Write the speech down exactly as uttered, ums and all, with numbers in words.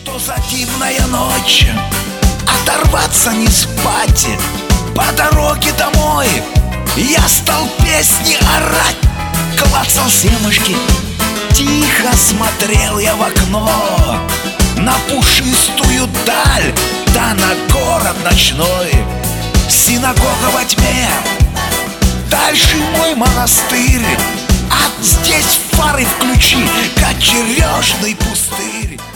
Что за дивная ночь, оторваться не спать. По дороге домой я стал песни орать, клацал семушки, тихо смотрел я в окно на пушистую даль, да на город ночной. Синагога во тьме, дальше мой монастырь, а здесь фары включи, как черешный пустырь.